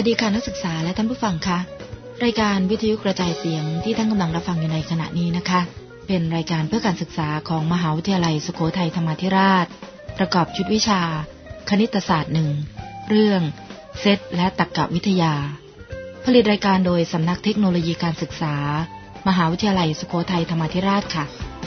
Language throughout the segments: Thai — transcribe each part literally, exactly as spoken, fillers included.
วัสดีค่ะนักศึกษาและท่านผู้ฟังคะรายการวิทยุกระจายเสียงที่ท่านกำลังรับฟังอยู่ในขณะนี้นะคะเป็นรายการเพื่อการศึกษาของมหาวิทยาลัยสุโขทัยธรรมาธิราชประกอบชุดวิชาคณิตศาสตร์หนึ่งเรื่องเซตและตรรกวิทยาผลิตรายการโดยสำนักเทคโนโลยีการศึกษามหาวิทยาลัยสุโขทัยธรรมาธิราชค่ะ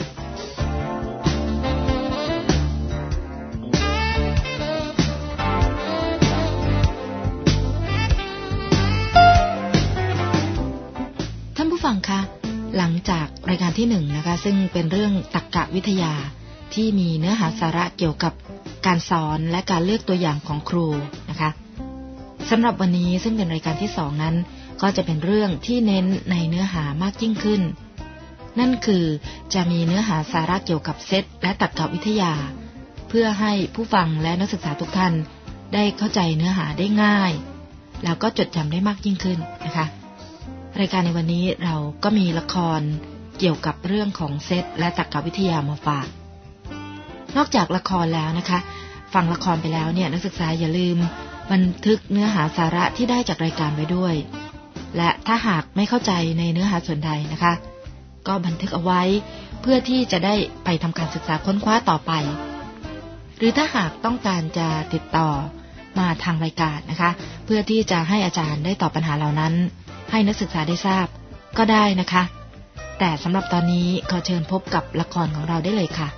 ฟังคะหลังจากรายการที่หนึ่งนะคะซึ่งเป็นเรื่องตรรกวิทยาที่มีเนื้อหาสาระเกี่ยวกับการสอนและการเลือกตัวอย่างของครูนะคะสำหรับวันนี้ซึ่งเป็นรายการที่สองนั้นก็จะเป็นเรื่องที่เน้นในเนื้อหามากยิ่งขึ้นนั่นคือจะมีเนื้อหาสาระเกี่ยวกับเซตและตรรกวิทยาเพื่อให้ผู้ฟังและนักศึกษาทุกท่านได้เข้าใจเนื้อหาได้ง่ายแล้วก็จดจำได้มากยิ่งขึ้นนะคะรายการในวันนี้เราก็มีละครเกี่ยวกับเรื่องของเซตและตรรกวิทยามาฝากนอกจากละครแล้วนะคะฟังละครไปแล้วเนี่ยนักศึกษาอย่าลืมบันทึกเนื้อหาสาระที่ได้จากรายการไว้ด้วยและถ้าหากไม่เข้าใจในเนื้อหาส่วนใดนะคะก็บันทึกเอาไว้เพื่อที่จะได้ไปทำการศึกษาค้นคว้าต่อไปหรือถ้าหากต้องการจะติดต่อมาทางรายการนะคะเพื่อที่จะให้อาจารย์ได้ตอบปัญหาเหล่านั้นให้นักศึกษาได้ทราบก็ได้นะคะแต่สำหรับตอนนี้ขอเชิญพบกับละครของเราได้เลยค่ะ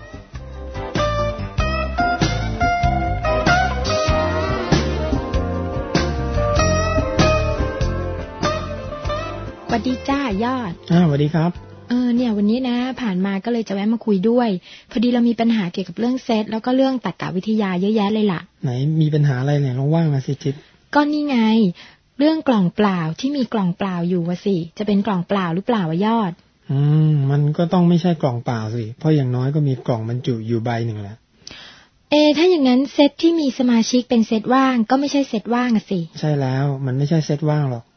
สวัสดีจ้ายอดอ่าสวัสดีครับเออเนี่ยวันนี้นะผ่านมาก็เลยจะแวะมาคุยด้วยพอดีเรามีปัญหาเกี่ยวกับเรื่องเซตแล้วก็เรื่องตรรกวิทยาเยอะแยะเลยล่ะไหนมีปัญหาอะไรเนี่ยลองว่ามาสิจิ๊บก็นี่ไงเรื่องกล่องเปล่าที่มีกล่องเปล่าอยู่วะสิจะเป็นกล่องเปล่าหรือเปล่าวะยอดอืมมันก็ต้องไม่ใช่กล่องเปล่าสิเพราะอย่างน้อยก็มีกล่องบรรจุอยู่ใบหนึ่งแหละเอถ้าอย่างนั้นเซตที่มีสมาชิกเป็นเซตว่างก็ไม่ใช่เซตว่างอะสิใช่แล้วมันไม่ใช่เซตว่างหรอก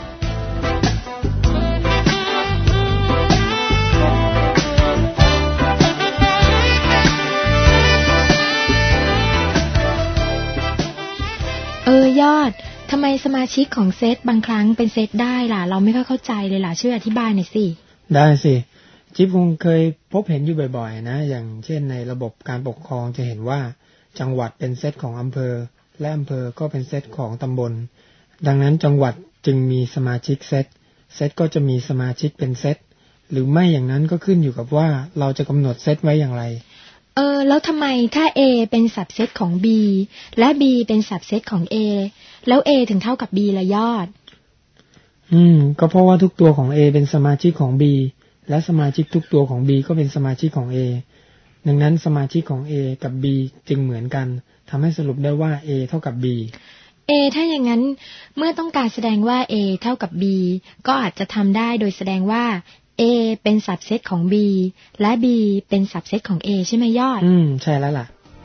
เออยอดทำไมสมาชิกของเซตบางครั้งเป็นเซตได้ล่ะเราไม่ค่อยเข้าใจเลยล่ะช่วยอธิบายหน่อยสิได้สิจิ๊บคงเคยพบเห็นอยู่บ่อยๆนะอย่างเช่นในระบบการปกครองจะเห็นว่าจังหวัดเป็นเซตของอำเภอและอำเภอก็เป็นเซตของตำบลดังนั้นจังหวัดจึงมีสมาชิกเซตเซตก็จะมีสมาชิกเป็นเซตหรือไม่อย่างนั้นก็ขึ้นอยู่กับว่าเราจะกำหนดเซตไว้อย่างไรเออแล้วทำไมถ้า A เป็นสับเซตของ B และ B เป็นสับเซตของ A แล้ว A ถึงเท่ากับ B ละยอดอืมก็เพราะว่าทุกตัวของ A เป็นสมาชิกของ B และสมาชิกทุกตัวของ B ก็เป็นสมาชิกของ A ดังนั้นสมาชิกของ A กับ B จึงเหมือนกันทำให้สรุปได้ว่า A เท่ากับ B A ถ้าอย่างนั้นเมื่อต้องการแสดงว่า A เท่ากับ B ก็อาจจะทำได้โดยแสดงว่าA เป็นสับเซตของ B และ B เป็นสับเซตของ A ใช่ไหมยอดอืมใช่แล้วล่ะ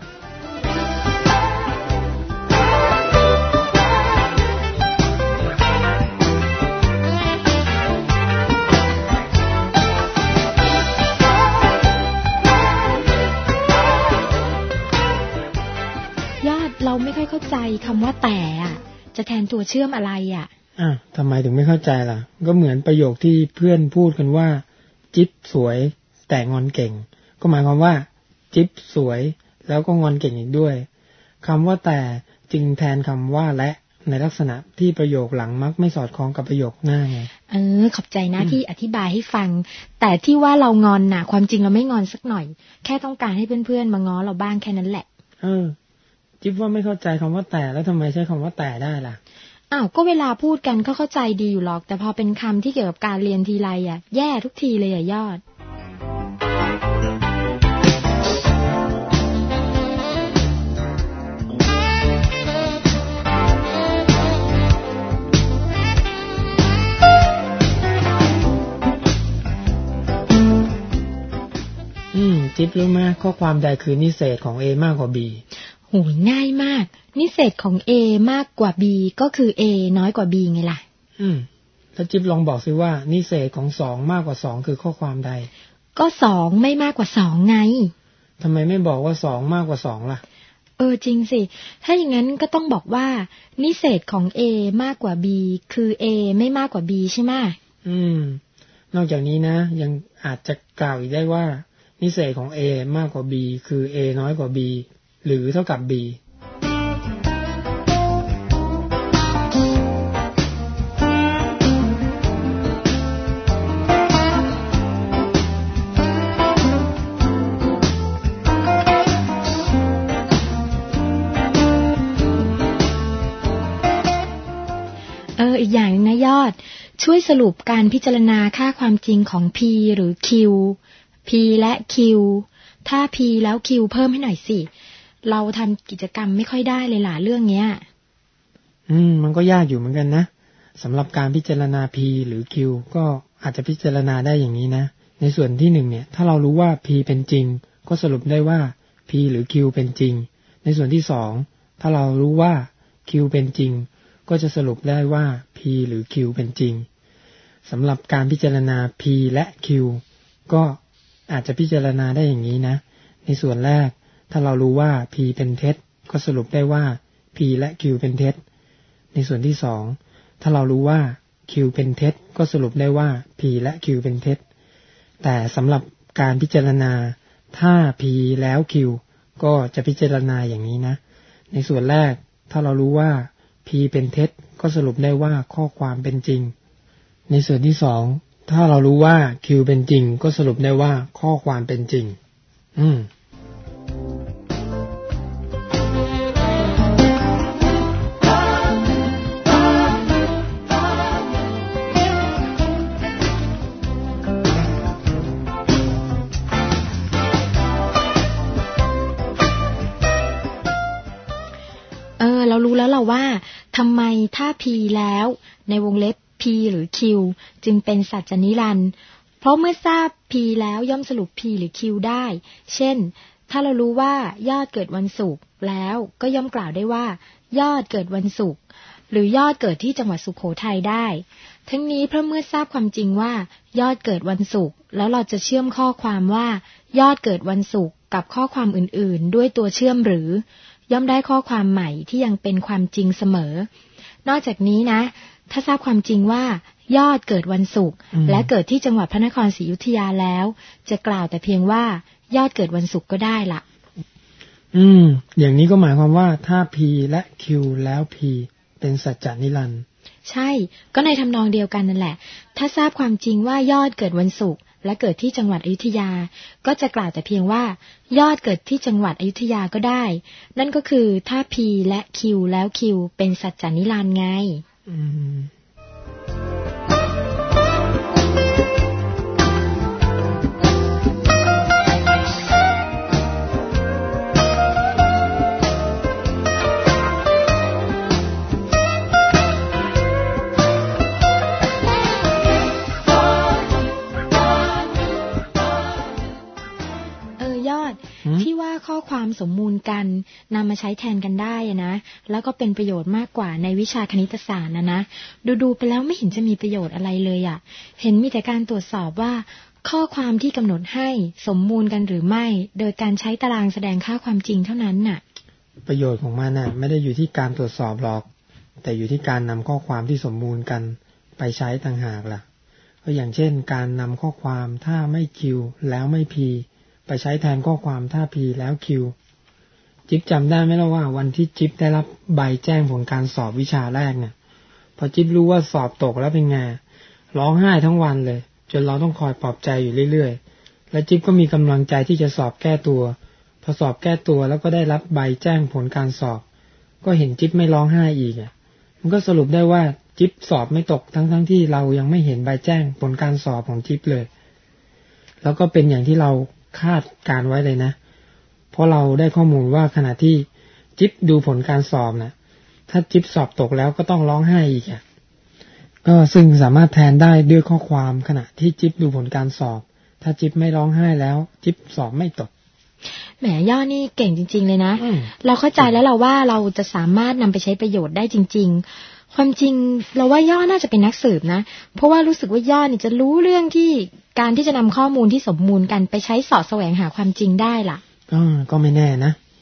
ยอดเราไม่ค่อยเข้าใจคำว่าแต่อ่ะจะแทนตัวเชื่อมอะไรอ่ะอ่ะทำไมถึงไม่เข้าใจล่ะก็เหมือนประโยคที่เพื่อนพูดกันว่าจิ๊บสวยแต่งอนเก่งก็หมายความว่าจิ๊บสวยแล้วก็งอนเก่งอีกด้วยคำว่าแต่จึงแทนคำว่าและในลักษณะที่ประโยคหลังมักไม่สอดคล้องกับประโยคหน้าไงเออขอบใจนะที่อธิบายให้ฟังแต่ที่ว่าเรางอนน่ะความจริงเราไม่งอนสักหน่อยแค่ต้องการให้เพื่อนๆมาง้อเราบ้างแค่นั้นแหละเออจิ๊บว่าไม่เข้าใจคำว่าแต่แล้วทำไมใช้คำว่าแต่ได้ล่ะอ้าวก็เวลาพูดกันก็เข้าใจดีอยู่หรอกแต่พอเป็นคำที่เกี่ยวกับการเรียนทีไรอ่ะแย่ทุกทีเลยอ่ะยอดอืมจิ๊บรู้ไหมข้อความใดคือนิเศษของ A มากกว่า B โหยง่ายมากนิเศษของ A มากกว่า B ก็คือ A น้อยกว่า B ไงล่ะอืมแล้วจิ๊บลองบอกซิว่านิเศษของสองมากกว่าสองคือข้อความใดก็สองไม่มากกว่าสองไงทำไมไม่บอกว่าสองมากกว่าสองล่ะเอออจริงสิถ้าอย่างนั้นก็ต้องบอกว่านิเศษของ A มากกว่า B คือ A ไม่มากกว่า B ใช่ไหมอืมนอกจากนี้นะยังอาจจะกล่าวอีกได้ว่านิเศษของ A มากกว่า B คือ A น้อยกว่า B หรือเท่ากับ B อีกอย่างนึงนะยอดช่วยสรุปการพิจารณาค่าความจริงของ P หรือ Q P และ Q ถ้า P แล้ว Q เพิ่มให้หน่อยสิเราทำกิจกรรมไม่ค่อยได้เลยล่ะเรื่องเนี้ยอืมมันก็ยากอยู่เหมือนกันนะสำหรับการพิจารณา P หรือ Q ก็อาจจะพิจารณาได้อย่างนี้นะในส่วนที่หนึ่งเนี่ยถ้าเรารู้ว่า P เป็นจริงก็สรุปได้ว่า P หรือ Q เป็นจริงในส่วนที่สองถ้าเรารู้ว่า Q เป็นจริงก็จะสรุปได้ว่า P หรือ Q เป็นจริงสำหรับการพิจารณา P และ Q ก็อาจจะพิจารณาได้อย่างนี้นะในส่วนแรกถ้าเรารู้ว่า P เป็นเท็จก็สรุปได้ว่า P และ Q เป็นเท็จในส่วนที่สองถ้าเรารู้ว่า Q เป็นเท็จก็สรุปได้ว่า P และ Q เป็นเท็จแต่สำหรับการพิจารณาถ้า P แล้ว Q ก็จะพิจารณาอย่างนี้นะในส่วนแรกถ้าเรารู้ว่าP เป็นเท็จก็สรุปได้ว่าข้อความเป็นจริงในส่วนที่สองถ้าเรารู้ว่า Q เป็นจริงก็สรุปได้ว่าข้อความเป็นจริงอืมเรารู้แล้วล่ะว่าทำไมถ้า P แล้วในวงเล็บ P หรือ Q จึงเป็นสัจจนิรันดร์เพราะเมื่อทราบ P แล้วย่อมสรุป P หรือ Q ได้เช่นถ้าเรารู้ว่ายอดเกิดวันศุกร์แล้วก็ย่อมกล่าวได้ว่ายอดเกิดวันศุกร์หรือยอดเกิดที่จังหวัดสุโขทัยได้ทั้งนี้เพราะเมื่อทราบความจริงว่ายอดเกิดวันศุกร์แล้วเราจะเชื่อมข้อความว่ายอดเกิดวันศุกร์กับข้อความอื่นๆด้วยตัวเชื่อมหรือย่อมได้ข้อความใหม่ที่ยังเป็นความจริงเสมอนอกจากนี้นะถ้าทราบความจริงว่ายอดเกิดวันศุกร์และเกิดที่จังหวัดพระนครศรีอยุธยาแล้วจะกล่าวแต่เพียงว่ายอดเกิดวันศุกร์ก็ได้ละอืมอย่างนี้ก็หมายความว่าถ้า P และ Q แล้ว P เป็นสัจจนิรันดร์ใช่ก็ในทำนองเดียวกันนั่นแหละถ้าทราบความจริงว่ายอดเกิดวันศุกร์และเกิดที่จังหวัดอยุธยาก็จะกล่าวแต่เพียงว่ายอดเกิดที่จังหวัดอยุธยาก็ได้นั่นก็คือถ้า P และ Q แล้ว Q เป็นสัจจนิรันดร์ไงอืมที่ว่าข้อความสมมูลกันนำมาใช้แทนกันได้นะแล้วก็เป็นประโยชน์มากกว่าในวิชาคณิตศาสตร์นะนะดูๆไปแล้วไม่เห็นจะมีประโยชน์อะไรเลยอ่ะเห็นมีแต่การตรวจสอบว่าข้อความที่กำหนดให้สมมูลกันหรือไม่โดยการใช้ตารางแสดงค่าความจริงเท่านั้นน่ะประโยชน์ของมันน่ะไม่ได้อยู่ที่การตรวจสอบหรอกแต่อยู่ที่การนำข้อความที่สมมูลกันไปใช้ต่างหากล่ะก็อย่างเช่นการนำข้อความถ้าไม่ Q แล้วไม่ Pไปใช้แทนข้อความถ้า P แล้ว Q จิ๊บจำได้ไหมล่ะว่าวันที่จิ๊บได้รับใบแจ้งผลการสอบวิชาแรกเนี่ยพอจิ๊บรู้ว่าสอบตกแล้วเป็นไงร้องไห้ทั้งวันเลยจนเราต้องคอยปลอบใจอยู่เรื่อยๆและจิ๊บก็มีกำลังใจที่จะสอบแก้ตัวพอสอบแก้ตัวแล้วก็ได้รับใบแจ้งผลการสอบก็เห็นจิ๊บไม่ร้องไห้อีกอ่ะมันก็สรุปได้ว่าจิ๊บสอบไม่ตกทั้งๆที่เรายังไม่เห็นใบแจ้งผลการสอบของจิ๊บเลยแล้วก็เป็นอย่างที่เราคาดการไว้เลยนะเพราะเราได้ข้อมูลว่าขณะที่จิ๊บดูผลการสอบนะถ้าจิ๊บสอบตกแล้วก็ต้องร้องไห้อีกอ่ะก็ซึ่งสามารถแทนได้ด้วยข้อความขณะที่จิ๊บดูผลการสอบถ้าจิ๊บไม่ร้องไห้แล้วจิ๊บสอบไม่ตกแหมย่อนี่เก่งจริงๆเลยนะเราเข้าใจแล้วเราว่าเราจะสามารถนำไปใช้ประโยชน์ได้จริงๆความจริงเราว่าย่อน่าจะเป็นนักสืบนะเพราะว่ารู้สึกว่าย่อนี่จะรู้เรื่องที่การที่จะนำข้อมูลที่สมมูลกันไปใช้สอดแสวงหาความจริงได้ล่ะก็ก็ไม่แน่นะ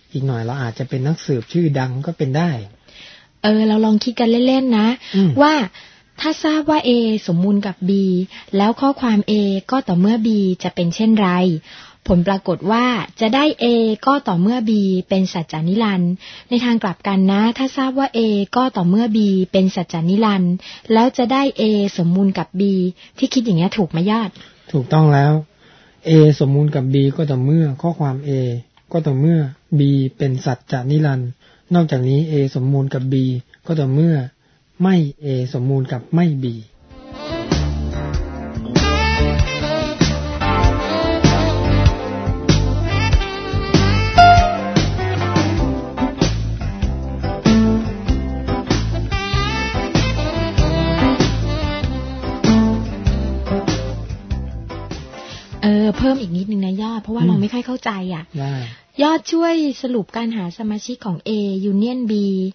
อีกหน่อยเราอาจจะเป็นนักสืบชื่อดังก็เป็นได้เออเราลองคิดกันเล่นๆนะว่าถ้าทราบว่า A สมมูลกับ B แล้วข้อความ A ก็ต่อเมื่อ B จะเป็นเช่นไรผลปรากฏว่าจะได้ A ก็ต่อเมื่อ B เป็นสัจจานิรันดร์ในทางกลับกันนะถ้าทราบว่า A ก็ต่อเมื่อ B เป็นสัจจานิรันดร์แล้วจะได้ A สมมูลกับ B ที่คิดอย่างนี้ถูกไหมยอดถูกต้องแล้ว A สมมูลกับ B ก็ต่อเมื่อข้อความ A ก็ต่อเมื่อ B เป็นสัจจานิรันดร์นอกจากนี้ A สมมูลกับ B ก็ต่อเมื่อไม่ A สมมูลกับไม่ B เออเพิ่มอีกนิดนึงนะยอดเพราะว่าเราไม่ค่อยเข้าใจอ่ะยอดช่วยสรุปการหาสมาชิกของ A union B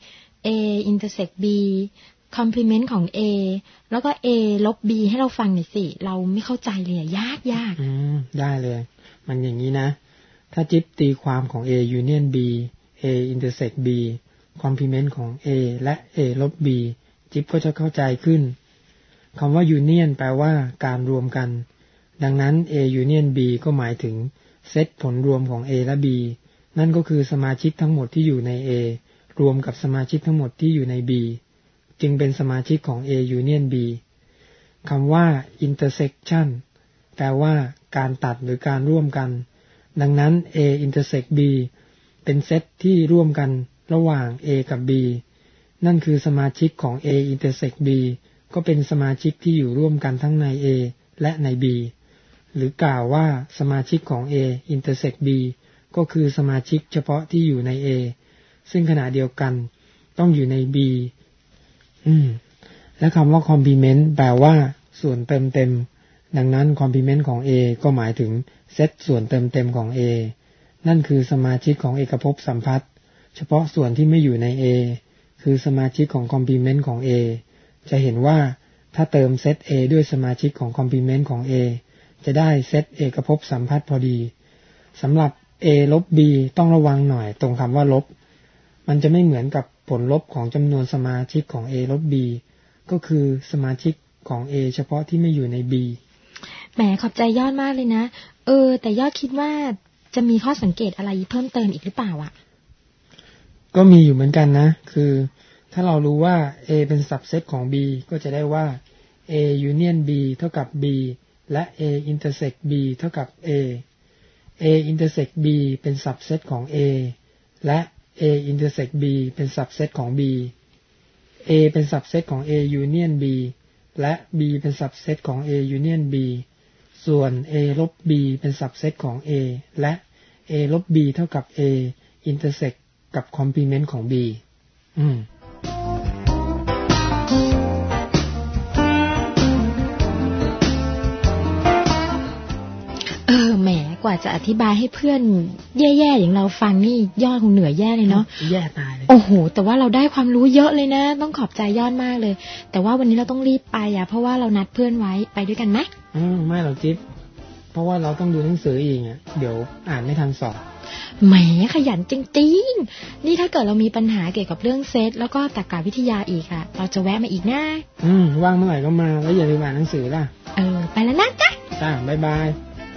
A intersect B complement ของ A แล้วก็ A ลบ B ให้เราฟังหน่อยสิเราไม่เข้าใจเลยยากยากอืมได้เลยมันอย่างนี้นะถ้าจิ๊บตีความของ A union B A intersect B complement ของ A และ A ลบ B จิ๊บก็จะเข้าใจขึ้นคำว่า union แปลว่าการรวมกันดังนั้น A union B ก็หมายถึงเซตผลรวมของ A และ B นั่นก็คือสมาชิกทั้งหมดที่อยู่ใน A รวมกับสมาชิกทั้งหมดที่อยู่ใน B จึงเป็นสมาชิกของ A union B คำว่า intersection แปลว่าการตัดหรือการร่วมกันดังนั้น A intersect B เป็นเซตที่ร่วมกันระหว่าง A กับ B นั่นคือสมาชิกของ A intersect B ก็เป็นสมาชิกที่อยู่ร่วมกันทั้งใน A และใน B หรือกล่าวว่าสมาชิกของ A intersect B ก็คือสมาชิกเฉพาะที่อยู่ใน A ซึ่งขณะเดียวกันต้องอยู่ใน B อืมและคำว่า complement แปลว่าส่วนเติมเต็มดังนั้น complement ของ A ก็หมายถึงเซตส่วนเติมเต็มของ A นั่นคือสมาชิกของเอกภพสัมพัทธ์เฉพาะส่วนที่ไม่อยู่ใน A คือสมาชิกของ complement ของ A จะเห็นว่าถ้าเติมเซต A ด้วยสมาชิกของ complement ของ A จะได้เซตเอกภพสัมพัทธ์พอดีสำหรับ A ลบ B ต้องระวังหน่อยตรงคำว่าลบมันจะไม่เหมือนกับผลลบของจำนวนสมาชิกของ A ลบ B ก็คือสมาชิกของ A เฉพาะที่ไม่อยู่ใน B แหมขอบใจยอดมากเลยนะเออแต่ยอดคิดว่าจะมีข้อสังเกตอะไรเพิ่มเติมอีกหรือเปล่าอ่ะก็มีอยู่เหมือนกันนะคือถ้าเรารู้ว่า A เป็นสับเซตของ B ก็จะได้ว่า A union B เท่ากับ B และ A intersect B เท่ากับ A A intersect B เป็นสับเซตของ A และ A intersect B เป็นสับเซตของ B A เป็นสับเซตของ A union B และ B เป็นสับเซตของ A union B ส่วน A ลบ B เป็นสับเซตของ A และ A ลบ B เท่ากับ A intersect กับ complement ของ B อืมเออแหมกว่าจะอธิบายให้เพื่อนแย่ๆอย่างเราฟังนี่ยอดคงเหนื่อยแย่เลยเนาะแย่ตายเลยโอ้โหแต่ว่าเราได้ความรู้เยอะเลยนะต้องขอบใจยอดมากเลยแต่ว่าวันนี้เราต้องรีบไปอ่ะเพราะว่าเรานัดเพื่อนไว้ไปด้วยกันไหมอืมไม่หรอกจิ๊บเพราะว่าเราต้องดูหนังสืออีกอ่ะเดี๋ยวอ่านไม่ทันสอบแหมขยันจริงๆนี่ถ้าเกิดเรามีปัญหาเกี่ยวกับเรื่องเซตแล้วก็ตรรกะวิทยาอีกอ่ะเราจะแวะมาอีกนะอืมว่างเมื่อไหร่ก็มาแล้วอย่าลืมอ่านหนังสือล่ะเออไปแล้วนะจ๊ะจ้าบ๊ายบาย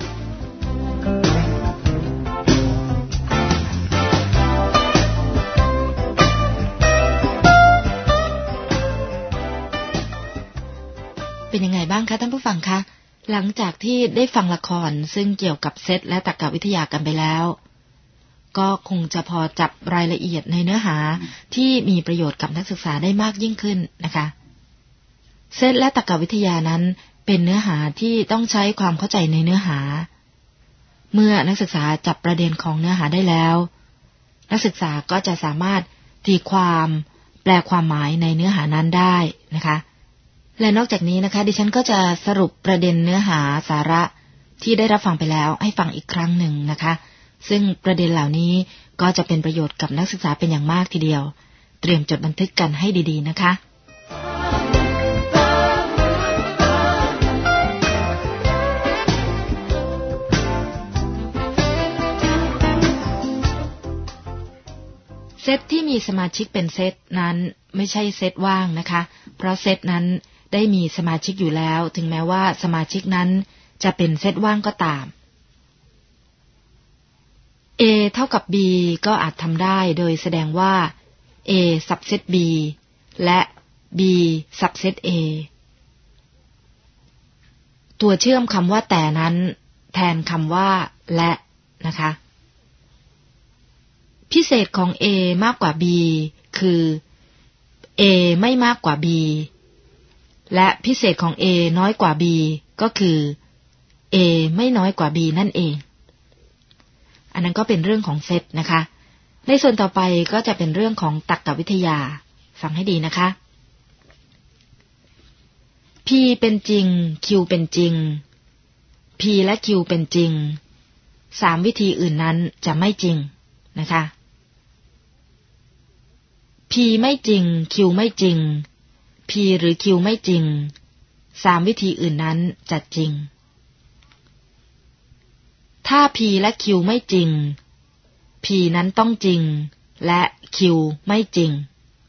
เป็นยังไงบ้างคะท่านผู้ฟังคะหลังจากที่ได้ฟังละครซึ่งเกี่ยวกับเซตและตรรกะวิทยากันไปแล้วก็คงจะพอจับรายละเอียดในเนื้อหาที่มีประโยชน์กับนักศึกษาได้มากยิ่งขึ้นนะคะเซตและตรรกะวิทยานั้นเป็นเนื้อหาที่ต้องใช้ความเข้าใจในเนื้อหาเมื่อนักศึกษาจับประเด็นของเนื้อหาได้แล้วนักศึกษาก็จะสามารถตีความแปลความหมายในเนื้อหานั้นได้นะคะและนอกจากนี้นะคะดิฉันก็จะสรุปประเด็นเนื้อหาสาระที่ได้รับฟังไปแล้วให้ฟังอีกครั้งหนึ่งนะคะซึ่งประเด็นเหล่านี้ก็จะเป็นประโยชน์กับนักศึกษาเป็นอย่างมากทีเดียวเตรียมจดบันทึกกันให้ดีๆนะคะตที่มีสมาชิกเป็นเซตนั้นไม่ใช่เซตว่างนะคะเพราะเซตนั้นได้มีสมาชิกอยู่แล้วถึงแม้ว่าสมาชิกนั้นจะเป็นเซตว่างก็ตาม A เท่ากับ B ก็อาจทำได้โดยแสดงว่า A สับเซต B และ B สับเซต A ตัวเชื่อมคำว่าแต่นั้นแทนคำว่าและนะคะพิเศษของ A มากกว่า B คือ A ไม่มากกว่า B และพิเศษของ A น้อยกว่า B ก็คือ A ไม่น้อยกว่า B นั่นเองอันนั้นก็เป็นเรื่องของเซตนะคะในส่วนต่อไปก็จะเป็นเรื่องของตรรกวิทยาฟังให้ดีนะคะ P เป็นจริง Q เป็นจริง P และ Q เป็นจริงสามวิธีอื่นนั้นจะไม่จริงนะคะ P ไม่จริง Q ไม่จริง P หรือ Q ไม่จริงสามวิธีอื่นนั้นจะจริงถ้า P และ Q ไม่จริง P นั้นต้องจริงและ Q ไม่จริง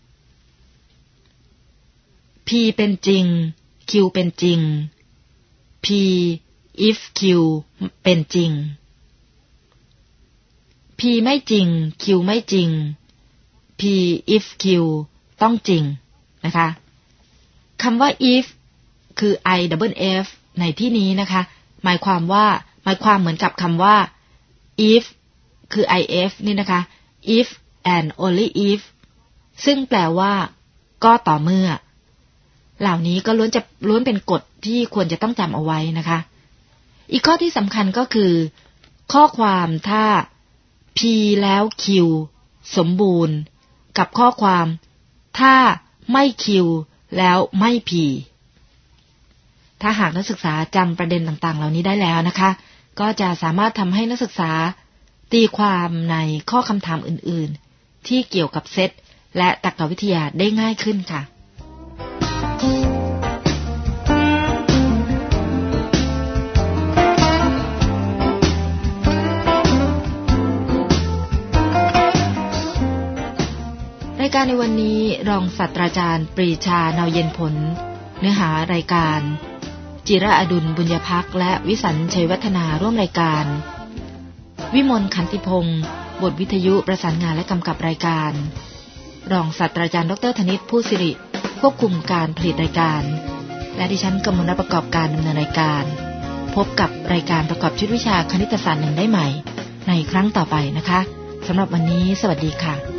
P เป็นจริง Q เป็นจริง P if Q เป็นจริง P ไม่จริง Q ไม่จริง P if Q ต้องจริงนะคะคำว่า if คือ I double F ในที่นี้นะคะหมายความว่าหมายความเหมือนกับคำว่า if คือ if นี่นะคะ if and only if ซึ่งแปลว่าก็ต่อเมื่อเหล่านี้ก็ล้วนจะล้วนเป็นกฎที่ควรจะต้องจำเอาไว้นะคะอีกข้อที่สำคัญก็คือข้อความถ้า P แล้ว Q สมบูรณ์กับข้อความถ้าไม่ Q แล้วไม่ P ถ้าหากนักศึกษาจำประเด็นต่างๆเหล่านี้ได้แล้วนะคะก็จะสามารถทำให้นักศึกษาตีความในข้อคำถามอื่นๆที่เกี่ยวกับเซตและตรรกวิทยาได้ง่ายขึ้นค่ะรายการในวันนี้รองศาสตราจารย์ปรีชาเนาเย็นผลเนื้อหารายการจิระอดุลบุญญภักดิ์และวิสัญชัยวัฒนาร่วมรายการวิมลขันติพงศ์บทวิทยุประสานงานและกำกับรายการรองศาสตราจารย์ดรธนิตผู้สิริควบคุมการผลิตรายการและดิฉันกมลประกอบการดำเนินรายการพบกับรายการประกอบชุดวิชาคณิตศาสตร์หนึ่งได้ใหม่ในครั้งต่อไปนะคะสำหรับวันนี้สวัสดีค่ะ